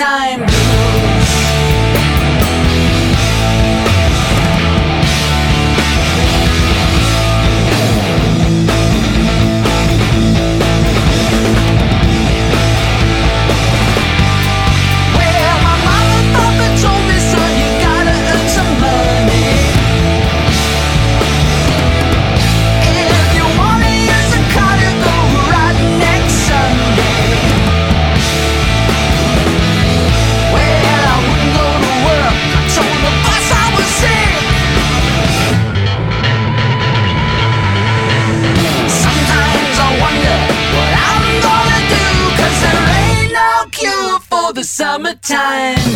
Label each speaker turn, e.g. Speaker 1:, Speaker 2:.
Speaker 1: summertime blues. Well, my mama and papa told me, son, you gotta earn some money. If you wanna use a car to go riding next Sunday. Well, I wouldn't go to work. I told the boss I was sick. Sometimes I wonder what I'm gonna do, 'cause there ain't no cure for the summertime